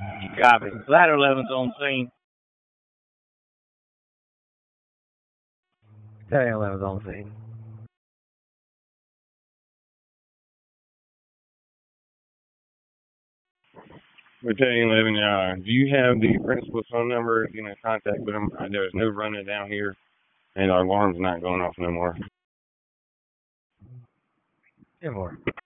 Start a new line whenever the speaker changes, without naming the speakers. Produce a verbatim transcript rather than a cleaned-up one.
You copy. Ladder eleven's on scene.
Battalion eleven's on scene.
Battalion eleven, uh, do you have the principal's phone number? You know, contact with him. There's no running down here, and our alarm's not going off no more.
ten more.